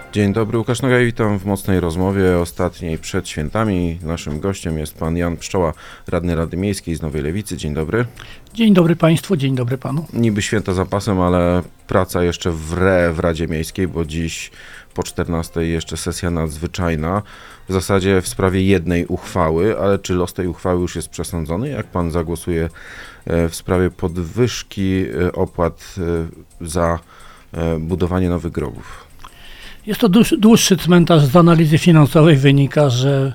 Dzień dobry, Łukasz Nogaj, witam w mocnej rozmowie ostatniej przed świętami. Naszym gościem jest pan Jan Pszczoła, radny Rady Miejskiej z Nowej Lewicy. Dzień dobry. Dzień dobry państwu, dzień dobry panu. Niby święta za pasem, ale praca jeszcze w Radzie Miejskiej, bo dziś po 14 jeszcze sesja nadzwyczajna. W zasadzie w sprawie jednej uchwały, ale czy los tej uchwały już jest przesądzony? Jak pan zagłosuje w sprawie podwyżki opłat za budowanie nowych grobów? Jest to dłuższy cmentarz. Z analizy finansowej wynika, że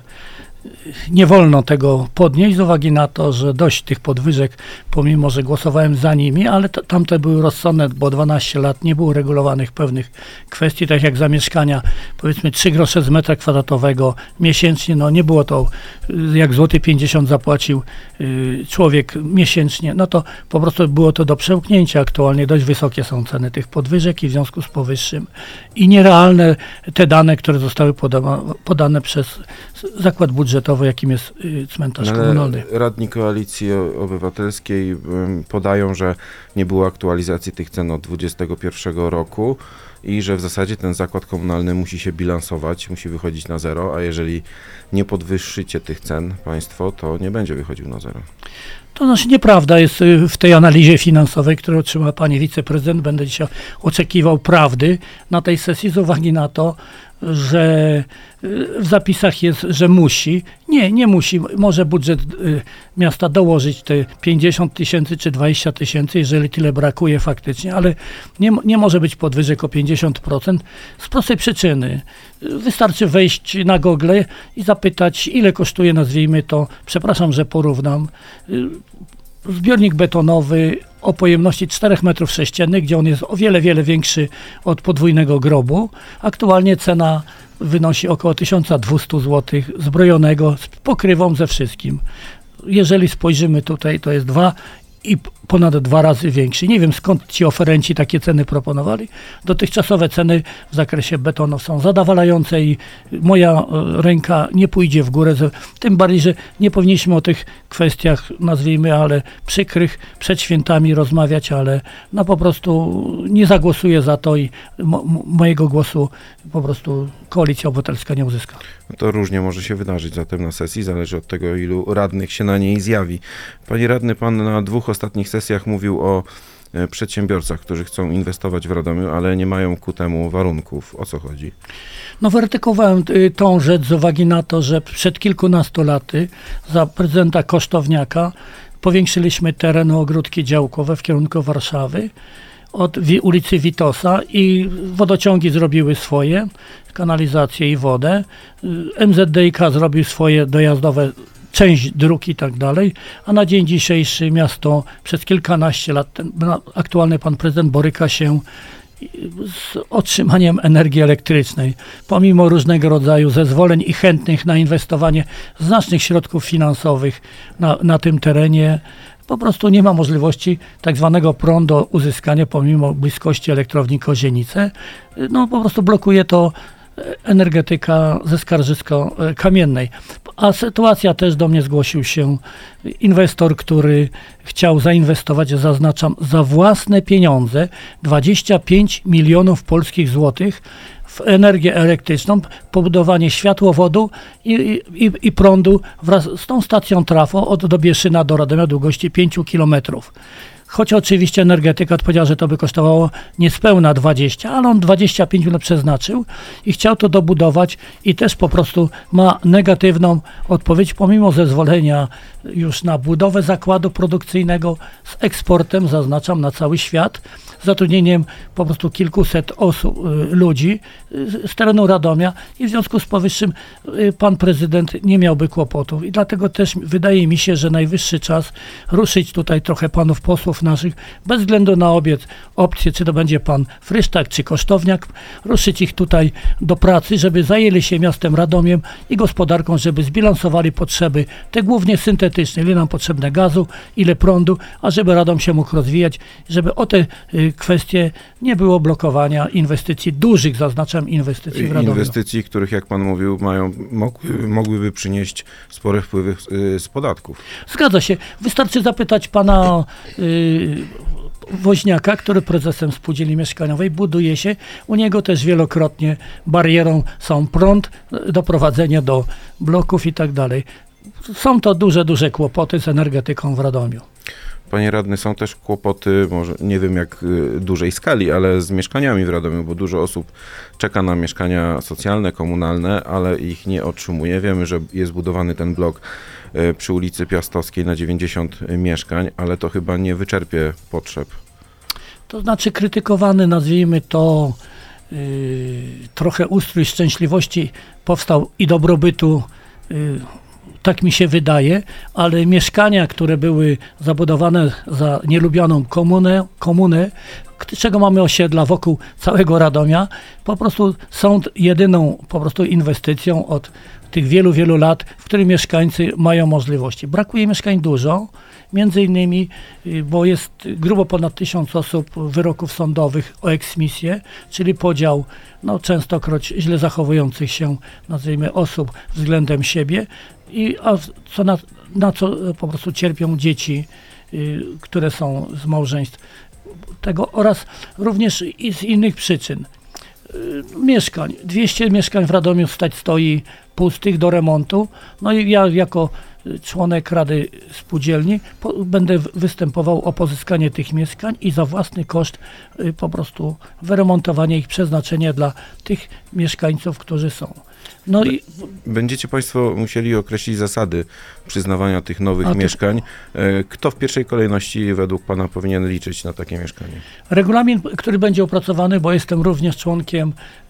nie wolno tego podnieść z uwagi na to, że dość tych podwyżek, pomimo że głosowałem za nimi, ale tamte były rozsądne, bo 12 lat nie było regulowanych pewnych kwestii, tak jak za mieszkania, powiedzmy 3 grosze z metra kwadratowego miesięcznie, no nie było to jak złoty 50 zapłacił człowiek miesięcznie, no to po prostu było to do przełknięcia. Aktualnie dość wysokie są ceny tych podwyżek i w związku z powyższym i nierealne te dane, które zostały podane przez zakład budżetowy, jakim jest cmentarz komunalny. Radni Koalicji Obywatelskiej podają, że nie było aktualizacji tych cen od 2021 roku i że w zasadzie ten zakład komunalny musi się bilansować, musi wychodzić na zero, a jeżeli nie podwyższycie tych cen państwo, to nie będzie wychodził na zero. To znaczy nieprawda jest w tej analizie finansowej, którą otrzymała pani wiceprezydent. Będę dzisiaj oczekiwał prawdy na tej sesji z uwagi na to, że w zapisach jest, że musi. Nie musi. Może budżet miasta dołożyć te 50 tysięcy czy 20 tysięcy, jeżeli tyle brakuje faktycznie, ale nie może być podwyżek o 50% z prostej przyczyny. Wystarczy wejść na Google i zapytać, ile kosztuje, nazwijmy to, przepraszam, że porównam, zbiornik betonowy o pojemności 4 metrów sześciennych, gdzie on jest o wiele większy od podwójnego grobu. Aktualnie cena wynosi około 1200 zł zbrojonego z pokrywą ze wszystkim. Jeżeli spojrzymy tutaj, to jest ponad 2 razy większy. Nie wiem, skąd ci oferenci takie ceny proponowali. Dotychczasowe ceny w zakresie betonu są zadowalające i moja ręka nie pójdzie w górę. Tym bardziej, że nie powinniśmy o tych kwestiach, nazwijmy, ale przykrych, przed świętami rozmawiać, ale no po prostu nie zagłosuję za to i mojego głosu po prostu Koalicja Obywatelska nie uzyska. To różnie może się wydarzyć zatem na sesji, zależy od tego, ilu radnych się na niej zjawi. Panie radny, pan na 2 ostatnich sesjach mówił o przedsiębiorcach, którzy chcą inwestować w Radomiu, ale nie mają ku temu warunków. O co chodzi? No wyartykułowałem tą rzecz z uwagi na to, że przed kilkunastu laty za prezydenta Kosztowniaka powiększyliśmy teren o ogródki działkowe w kierunku Warszawy od ulicy Witosa i wodociągi zrobiły swoje, kanalizację i wodę. MZDiK zrobił swoje dojazdowe, część dróg i tak dalej, a na dzień dzisiejszy miasto przez kilkanaście lat, aktualny pan prezydent boryka się z otrzymaniem energii elektrycznej. Pomimo różnego rodzaju zezwoleń i chętnych na inwestowanie znacznych środków finansowych na tym terenie, po prostu nie ma możliwości tak zwanego prądu uzyskania pomimo bliskości elektrowni Kozienice. No po prostu blokuje to energetyka ze Skarżysko-Kamiennej. A sytuacja też do mnie zgłosił się inwestor, który chciał zainwestować, zaznaczam, za własne pieniądze 25 milionów polskich złotych w energię elektryczną, pobudowanie światłowodu i prądu wraz z tą stacją trafo od Dobieszyna do Radomia długości 5 kilometrów. Choć oczywiście energetyka odpowiedziała, że to by kosztowało niespełna 20, ale on 25 milionów przeznaczył i chciał to dobudować i też po prostu ma negatywną odpowiedź, pomimo zezwolenia już na budowę zakładu produkcyjnego z eksportem, zaznaczam, na cały świat, zatrudnieniem po prostu kilkuset osób, ludzi z terenu Radomia i w związku z powyższym pan prezydent nie miałby kłopotów. I dlatego też wydaje mi się, że najwyższy czas ruszyć tutaj trochę panów posłów naszych, bez względu na opcje, czy to będzie pan Frysztak, czy Kosztowniak, ruszyć ich tutaj do pracy, żeby zajęli się miastem Radomiem i gospodarką, żeby zbilansowali potrzeby, te głównie syntetyczne, ile nam potrzebne gazu, ile prądu, a żeby Radom się mógł rozwijać, żeby o te kwestie nie było blokowania inwestycji, dużych, zaznaczam, inwestycji w Radomiu. Inwestycji, których, jak pan mówił, mogłyby przynieść spore wpływy z podatków. Zgadza się. Wystarczy zapytać pana Woźniaka, który prezesem spółdzielni mieszkaniowej, buduje się. U niego też wielokrotnie barierą są prąd, doprowadzenie do bloków i tak dalej. Są to duże kłopoty z energetyką w Radomiu. Panie radny, są też kłopoty, może nie wiem jak dużej skali, ale z mieszkaniami w Radomiu, bo dużo osób czeka na mieszkania socjalne, komunalne, ale ich nie otrzymuje. Wiemy, że jest budowany ten blok przy ulicy Piastowskiej na 90 mieszkań, ale to chyba nie wyczerpie potrzeb. To znaczy krytykowany, nazwijmy to, trochę ustrój szczęśliwości powstał i dobrobytu, tak mi się wydaje, ale mieszkania, które były zabudowane za nielubianą komunę, czego mamy osiedla wokół całego Radomia, po prostu są jedyną po prostu inwestycją od tych wielu lat, w których mieszkańcy mają możliwości. Brakuje mieszkań dużo, między innymi, bo jest grubo ponad 1000 osób wyroków sądowych o eksmisję, czyli podział częstokroć źle zachowujących się, nazwijmy, osób względem siebie, na co po prostu cierpią dzieci, które są z małżeństw tego, oraz również i z innych przyczyn. Mieszkań, 200 mieszkań w Radomiu stoi pustych do remontu. No i ja jako członek Rady Spółdzielni będę występował o pozyskanie tych mieszkań i za własny koszt po prostu wyremontowanie ich, przeznaczenie dla tych mieszkańców, którzy są. No i będziecie Państwo musieli określić zasady przyznawania tych nowych mieszkań. Kto w pierwszej kolejności według Pana powinien liczyć na takie mieszkanie? Regulamin, który będzie opracowany, bo jestem również członkiem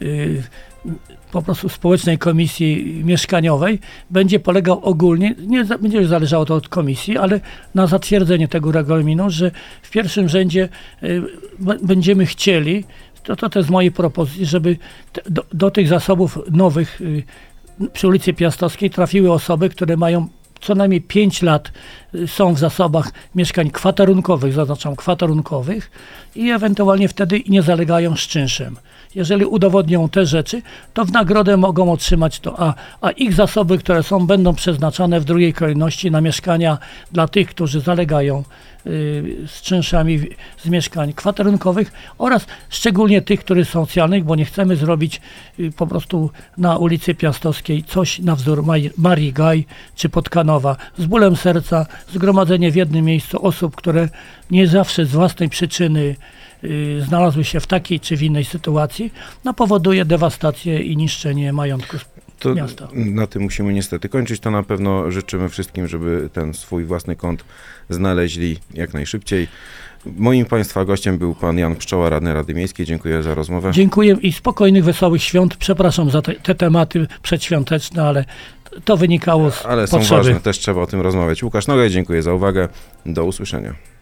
po prostu Społecznej Komisji Mieszkaniowej, będzie polegał ogólnie, nie będzie zależało to od komisji, ale na zatwierdzenie tego regulaminu, że w pierwszym rzędzie będziemy chcieli, to jest z mojej propozycji, żeby do tych zasobów nowych przy ulicy Piastowskiej trafiły osoby, które mają co najmniej 5 lat, są w zasobach mieszkań kwaterunkowych, zaznaczam kwaterunkowych, i ewentualnie wtedy nie zalegają z czynszem. Jeżeli udowodnią te rzeczy, to w nagrodę mogą otrzymać to, a ich zasoby, które są, będą przeznaczane w drugiej kolejności na mieszkania dla tych, którzy zalegają z czynszami z mieszkań kwaterunkowych, oraz szczególnie tych, których są socjalnych, bo nie chcemy zrobić po prostu na ulicy Piastowskiej coś na wzór Marii Gaj czy Podkanowa. Z bólem serca zgromadzenie w jednym miejscu osób, które nie zawsze z własnej przyczyny znalazły się w takiej czy w innej sytuacji, powoduje dewastację i niszczenie majątku miasta. Na tym musimy niestety kończyć. To na pewno życzymy wszystkim, żeby ten swój własny kąt znaleźli jak najszybciej. Moim Państwa gościem był Pan Jan Pszczoła, radny Rady Miejskiej. Dziękuję za rozmowę. Dziękuję i spokojnych, wesołych świąt. Przepraszam za te tematy przedświąteczne, ale to wynikało z Ale są potrzeby. ważne, też trzeba o tym rozmawiać. Łukasz Nogaj, dziękuję za uwagę. Do usłyszenia.